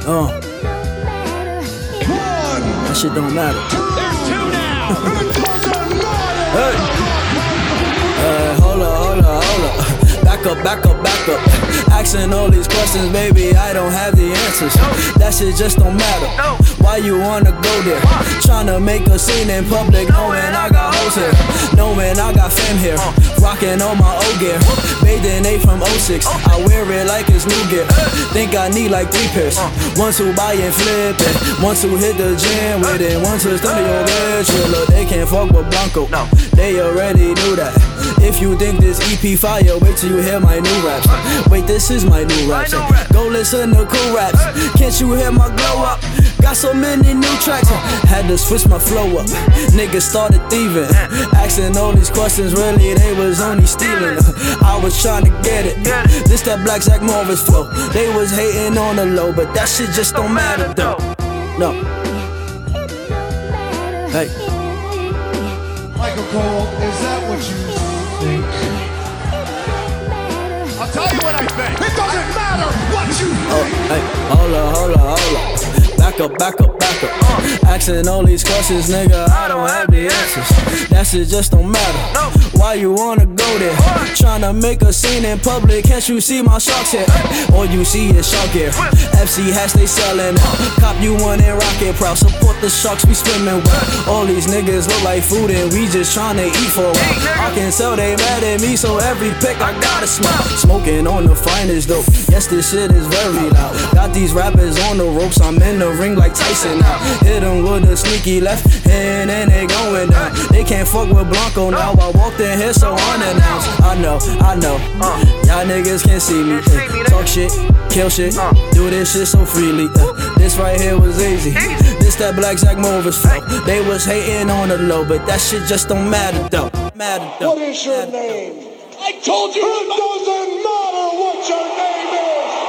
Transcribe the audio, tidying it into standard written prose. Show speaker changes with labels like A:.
A: That shit don't matter.
B: There's two now.
A: Hey. Hold up. Back up. Asking all these questions, baby, I don't have the answers. That shit just don't matter. Why you wanna go there? Tryna make a scene in public, knowing I got hoes here, knowing I got fam here, rocking all my old gear. Bathing A from 06, I wear it like it's new gear. Think I need like 3 pairs. Ones who buy and flip it, ones who hit the gym with it, ones who study your bitch. Look, they can't fuck with Blanco, they already knew that. If you think this EP fire, wait till you hear my new raps. Wait, this is my new raps. Go listen to cool raps. Can't you hear my glow up? Got so many new tracks, had to switch my flow up. Niggas started thieving, asking all these questions, really they was only stealing. I was trying to get it, this that Black Zach Morris flow. They was hating on the low, but that shit just don't matter though. No. Hey.
C: Michael Cole, is that what you think?
B: I'll tell you what I think.
C: It doesn't matter what you think!
A: Hey, hold up. Back up. Asking all these questions, nigga, I don't have the answers. That shit just don't matter. Why you wanna go there? Tryna make a scene in public, can't you see my sharks here? All you see is shark gear. FC hats they sellin' out. Cop you one and rocket proud. Support the sharks we swimming with. All these niggas look like food and we just tryna eat for a while. I can tell they mad at me, so every pick I gotta smile. Smoking on the finest dope. Yes, this shit is very loud. Got these rappers on the ropes, I'm in the ring like Tyson now. Hit them with a sneaky left hand and they going down. They can't fuck with Blanco now. I walked in here so unannounced. I know. Y'all niggas can't see me. Talk shit, kill shit, do this shit so freely. This right here was easy. This that Black Zach Morris flow. They was hating on the low, but that shit just don't matter though.
C: What is your name? I told you it doesn't matter what your name is!